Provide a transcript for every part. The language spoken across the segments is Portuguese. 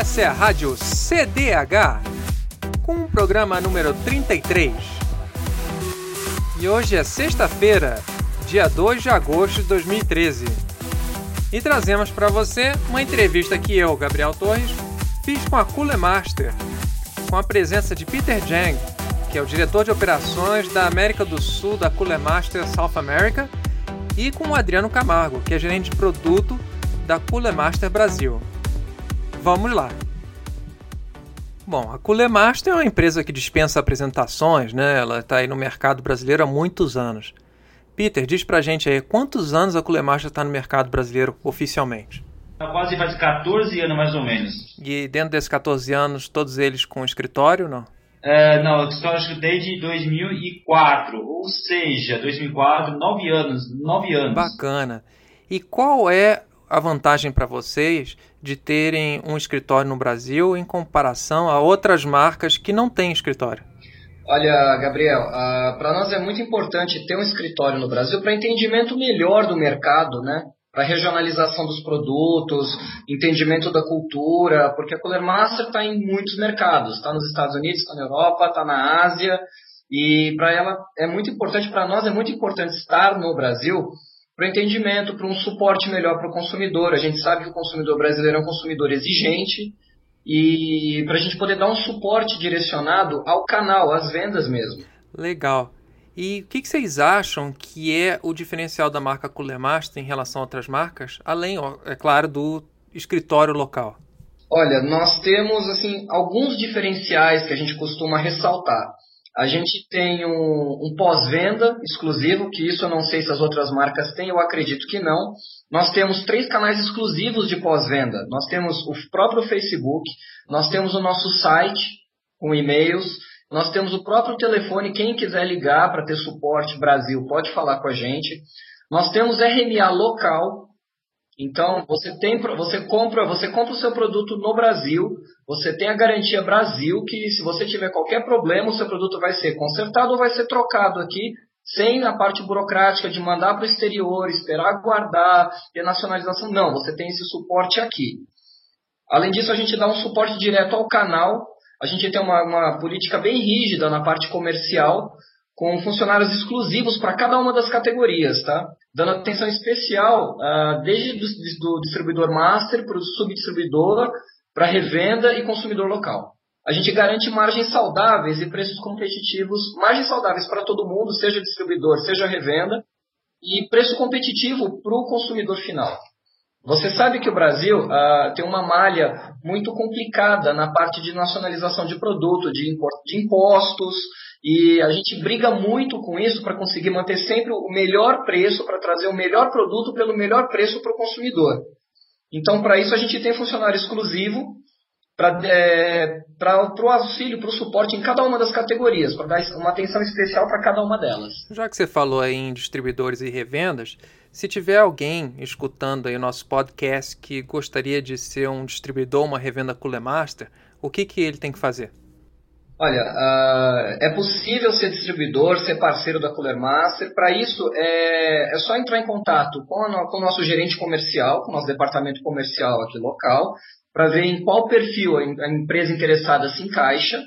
Essa é a Rádio CDH, com o programa número 33. E hoje é sexta-feira, dia 2 de agosto de 2013. E trazemos para você uma entrevista que eu, Gabriel Torres, fiz com a Cooler Master, com a presença de Peter Jang, que é o diretor de operações da América do Sul da Cooler Master South America, e com o Adriano Camargo, que é gerente de produto da Cooler Master Brasil. Vamos lá. Bom, a Cooler Master é uma empresa que dispensa apresentações, né? Ela está aí no mercado brasileiro há muitos anos. Peter, diz pra gente aí, quantos anos a Cooler Master está no mercado brasileiro oficialmente? Quase faz 14 anos, mais ou menos. E dentro desses 14 anos, todos eles com escritório, não? Não, eu estou desde 2004, ou seja, 2004, 9 anos. Bacana. E qual é a vantagem para vocês de terem um escritório no Brasil em comparação a outras marcas que não têm escritório? Olha, Gabriel, para nós é muito importante ter um escritório no Brasil para entendimento melhor do mercado, né? Para regionalização dos produtos, entendimento da cultura, porque a Cooler Master está em muitos mercados, está nos Estados Unidos, está na Europa, está na Ásia, e para ela é muito importante, para nós é muito importante estar no Brasil para o entendimento, para um suporte melhor para o consumidor. A gente sabe que o consumidor brasileiro é um consumidor exigente, e para a gente poder dar um suporte direcionado ao canal, às vendas mesmo. Legal. E o que vocês acham que é o diferencial da marca Cooler Master em relação a outras marcas, além, é claro, do escritório local? Olha, nós temos assim, alguns diferenciais que a gente costuma ressaltar. A gente tem um pós-venda exclusivo, que isso eu não sei se as outras marcas têm, eu acredito que não. Nós temos 3 canais exclusivos de pós-venda. Nós temos o próprio Facebook, nós temos o nosso site com e-mails, nós temos o próprio telefone, quem quiser ligar para ter suporte Brasil pode falar com a gente. Nós temos RMA local, então você compra o seu produto no Brasil, você tem a garantia Brasil, que se você tiver qualquer problema, o seu produto vai ser consertado ou vai ser trocado aqui, sem a parte burocrática de mandar para o exterior, esperar guardar, ter nacionalização. Não, você tem esse suporte aqui. Além disso, a gente dá um suporte direto ao canal. A gente tem uma política bem rígida na parte comercial, com funcionários exclusivos para cada uma das categorias, tá? Dando atenção especial desde do distribuidor master para o subdistribuidor, para revenda e consumidor local. A gente garante margens saudáveis e preços competitivos, margens saudáveis para todo mundo, seja distribuidor, seja revenda, e preço competitivo para o consumidor final. Você sabe que o Brasil tem uma malha muito complicada na parte de nacionalização de produto, de impostos, e a gente briga muito com isso para conseguir manter sempre o melhor preço, para trazer o melhor produto pelo melhor preço para o consumidor. Então, para isso, a gente tem funcionário exclusivo para o auxílio, para o suporte em cada uma das categorias, para dar uma atenção especial para cada uma delas. Já que você falou aí em distribuidores e revendas, se tiver alguém escutando aí o nosso podcast que gostaria de ser um distribuidor, uma revenda Cooler Master, o que ele tem que fazer? Olha, é possível ser distribuidor, ser parceiro da Cooler Master. Para isso, é só entrar em contato com o nosso gerente comercial, com o nosso departamento comercial aqui local, para ver em qual perfil a empresa interessada se encaixa.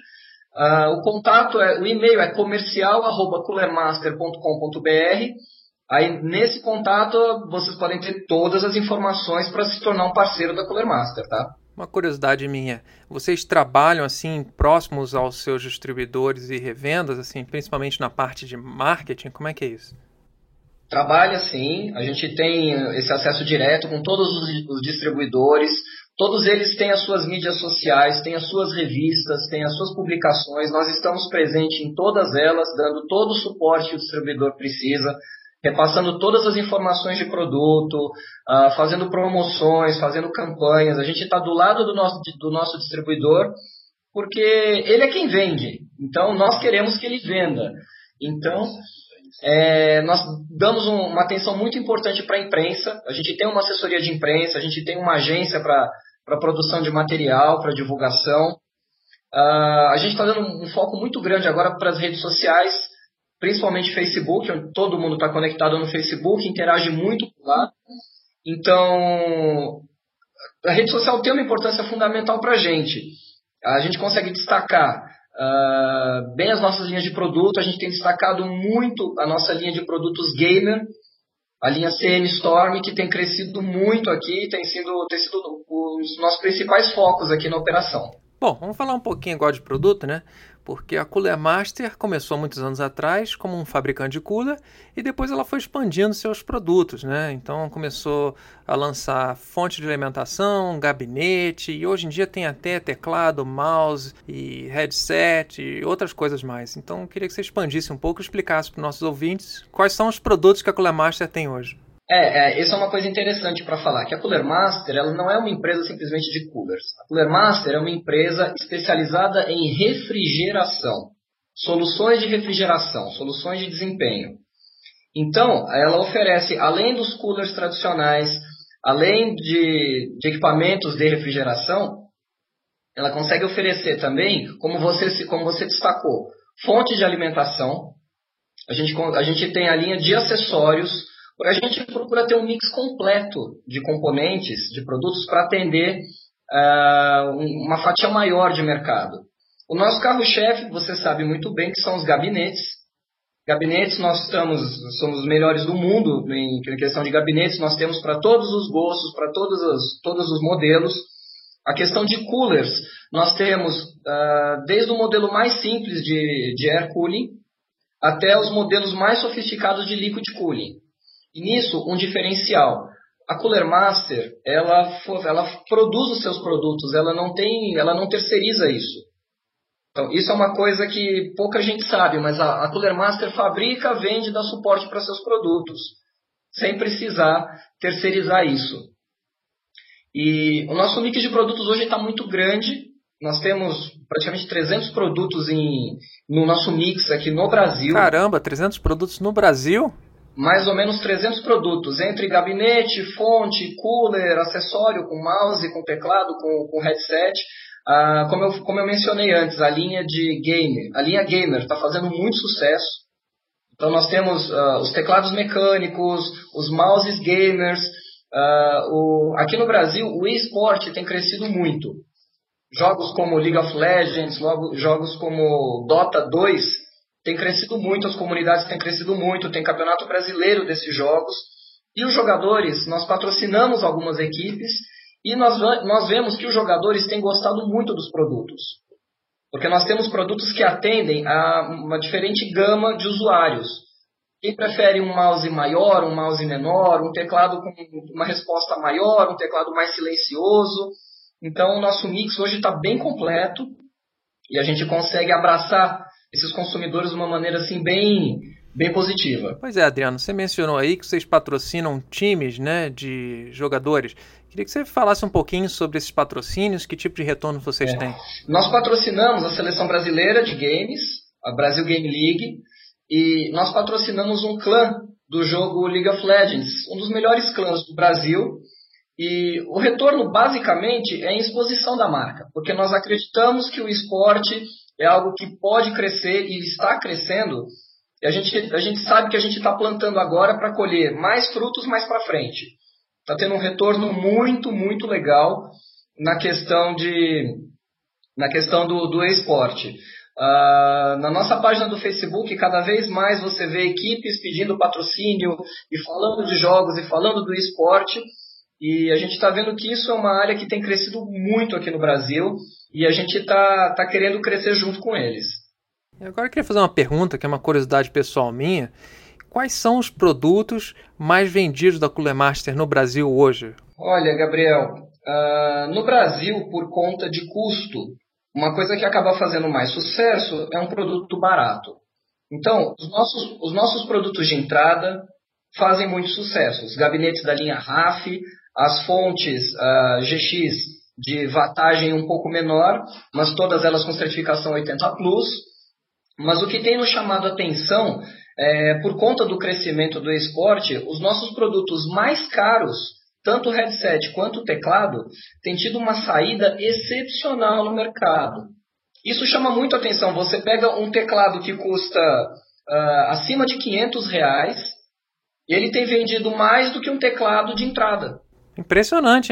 O e-mail é comercial@coolermaster.com.br. Aí, nesse contato, vocês podem ter todas as informações para se tornar um parceiro da Cooler Master, tá? Uma curiosidade minha, vocês trabalham assim próximos aos seus distribuidores e revendas, assim, principalmente na parte de marketing? Como é que é isso? Trabalha sim, a gente tem esse acesso direto com todos os distribuidores, todos eles têm as suas mídias sociais, têm as suas revistas, têm as suas publicações, nós estamos presentes em todas elas, dando todo o suporte que o distribuidor precisa, repassando todas as informações de produto, fazendo promoções, fazendo campanhas. A gente está do lado do nosso distribuidor, porque ele é quem vende, então nós queremos que ele venda. Então, nós damos uma atenção muito importante para a imprensa, a gente tem uma assessoria de imprensa, a gente tem uma agência para produção de material, para divulgação. A gente está dando um foco muito grande agora para as redes sociais, principalmente Facebook, onde todo mundo está conectado no Facebook, interage muito lá. Então, a rede social tem uma importância fundamental para a gente. A gente consegue destacar bem as nossas linhas de produto, a gente tem destacado muito a nossa linha de produtos gamer, a linha CN Storm, que tem crescido muito aqui, tem sido os nossos principais focos aqui na operação. Bom, vamos falar um pouquinho agora de produto, né? Porque a Cooler Master começou muitos anos atrás como um fabricante de cooler e depois ela foi expandindo seus produtos, né? Então começou a lançar fonte de alimentação, gabinete e hoje em dia tem até teclado, mouse e headset e outras coisas mais. Então eu queria que você expandisse um pouco e explicasse para os nossos ouvintes quais são os produtos que a Cooler Master tem hoje. Isso é uma coisa interessante para falar, que a Cooler Master ela não é uma empresa simplesmente de coolers. A Cooler Master é uma empresa especializada em refrigeração, soluções de refrigeração, soluções de desempenho. Então, ela oferece, além dos coolers tradicionais, além de equipamentos de refrigeração, ela consegue oferecer também, como você destacou, fonte de alimentação. A gente tem a linha de acessórios. A gente procura ter um mix completo de componentes, de produtos para atender uma fatia maior de mercado. O nosso carro-chefe, você sabe muito bem, que são os gabinetes. Gabinetes, somos os melhores do mundo em questão de gabinetes. Nós temos para todos os gostos, para todos os modelos. A questão de coolers, nós temos desde o modelo mais simples de air cooling até os modelos mais sofisticados de liquid cooling. E nisso, um diferencial. A Cooler Master, ela produz os seus produtos, ela não terceiriza isso. Então, isso é uma coisa que pouca gente sabe, mas a Cooler Master fabrica, vende e dá suporte para seus produtos, sem precisar terceirizar isso. E o nosso mix de produtos hoje está muito grande. Nós temos praticamente 300 produtos no nosso mix aqui no Brasil. Caramba, 300 produtos no Brasil? Mais ou menos 300 produtos, entre gabinete, fonte, cooler, acessório com mouse, com teclado, com headset. Como eu mencionei antes, a linha gamer está fazendo muito sucesso. Então nós temos os teclados mecânicos, os mouses gamers. Aqui no Brasil o eSport tem crescido muito. Jogos como League of Legends, jogos como Dota 2 tem crescido muito, as comunidades têm crescido muito, tem campeonato brasileiro desses jogos. E os jogadores, nós patrocinamos algumas equipes e nós vemos que os jogadores têm gostado muito dos produtos. Porque nós temos produtos que atendem a uma diferente gama de usuários. Quem prefere um mouse maior, um mouse menor, um teclado com uma resposta maior, um teclado mais silencioso. Então o nosso mix hoje está bem completo e a gente consegue abraçar esses consumidores de uma maneira assim bem positiva. Pois é, Adriano, você mencionou aí que vocês patrocinam times, né, de jogadores. Queria que você falasse um pouquinho sobre esses patrocínios, que tipo de retorno vocês têm. Nós patrocinamos a Seleção Brasileira de Games, a Brasil Game League, e nós patrocinamos um clã do jogo League of Legends, um dos melhores clãs do Brasil. E o retorno, basicamente, é em exposição da marca, porque nós acreditamos que o esporte é algo que pode crescer e está crescendo. E a gente sabe que a gente está plantando agora para colher mais frutos mais para frente. Está tendo um retorno muito, muito legal na questão do esporte. Na nossa página do Facebook, cada vez mais você vê equipes pedindo patrocínio e falando de jogos e falando do esporte. E a gente está vendo que isso é uma área que tem crescido muito aqui no Brasil e a gente está querendo crescer junto com eles. Agora eu queria fazer uma pergunta, que é uma curiosidade pessoal minha. Quais são os produtos mais vendidos da Cooler Master no Brasil hoje? Olha, Gabriel, no Brasil, por conta de custo, uma coisa que acaba fazendo mais sucesso é um produto barato. Então, os nossos produtos de entrada fazem muito sucesso. Os gabinetes da linha RAF, as fontes GX de wattagem um pouco menor, mas todas elas com certificação 80+. Mas o que tem nos chamado a atenção, por conta do crescimento do esporte, os nossos produtos mais caros, tanto o headset quanto o teclado, têm tido uma saída excepcional no mercado. Isso chama muito a atenção. Você pega um teclado que custa acima de R$500, e ele tem vendido mais do que um teclado de entrada. Impressionante, hein?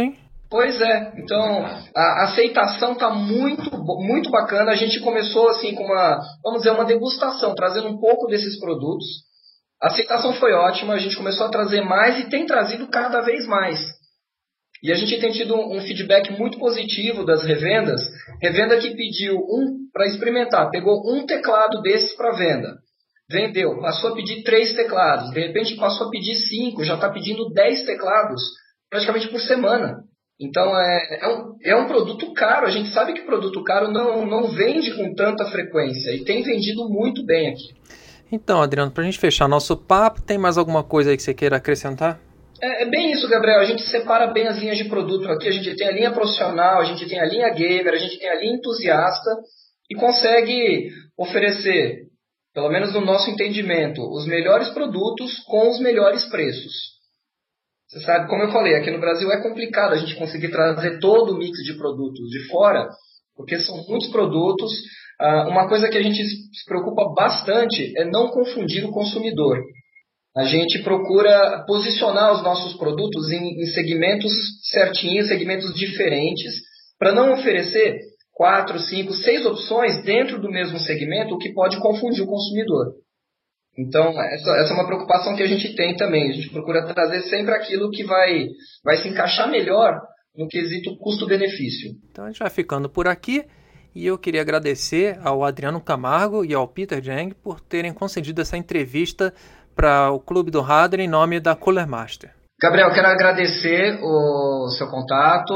Pois é, então a aceitação está muito bacana. A gente começou assim com uma degustação, trazendo um pouco desses produtos. A aceitação foi ótima, a gente começou a trazer mais e tem trazido cada vez mais. E a gente tem tido um feedback muito positivo das revendas. Revenda que pediu para experimentar, pegou um teclado desses para venda. Vendeu, passou a pedir 3 teclados, de repente passou a pedir 5, já está pedindo 10 teclados praticamente por semana. Então é um produto caro, a gente sabe que produto caro não vende com tanta frequência e tem vendido muito bem aqui. Então, Adriano, para a gente fechar nosso papo, tem mais alguma coisa aí que você queira acrescentar? É bem isso, Gabriel, a gente separa bem as linhas de produto aqui, a gente tem a linha profissional, a gente tem a linha gamer, a gente tem a linha entusiasta e consegue oferecer, pelo menos no nosso entendimento, os melhores produtos com os melhores preços. Você sabe, como eu falei, aqui no Brasil é complicado a gente conseguir trazer todo o mix de produtos de fora, porque são muitos produtos. Uma coisa que a gente se preocupa bastante é não confundir o consumidor. A gente procura posicionar os nossos produtos em segmentos certinhos, segmentos diferentes, para não oferecer 4, 5, 6 opções dentro do mesmo segmento, o que pode confundir o consumidor. Então, essa é uma preocupação que a gente tem também. A gente procura trazer sempre aquilo que vai se encaixar melhor no quesito custo-benefício. Então, a gente vai ficando por aqui. E eu queria agradecer ao Adriano Camargo e ao Peter Jeng por terem concedido essa entrevista para o Clube do Hardware em nome da Cooler Master. Gabriel, quero agradecer o seu contato.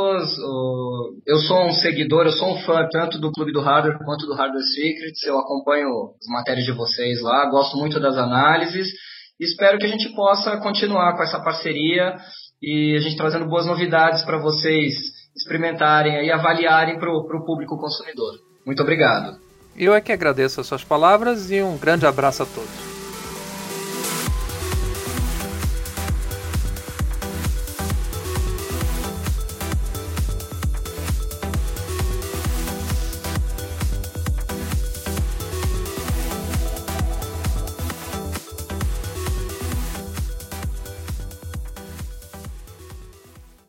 Eu sou um seguidor, eu sou um fã tanto do Clube do Hardware quanto do Hardware Secrets. Eu acompanho as matérias de vocês lá, gosto muito das análises. Espero que a gente possa continuar com essa parceria e a gente trazendo boas novidades para vocês experimentarem e avaliarem para o público consumidor. Muito obrigado. Eu é que agradeço as suas palavras e um grande abraço a todos.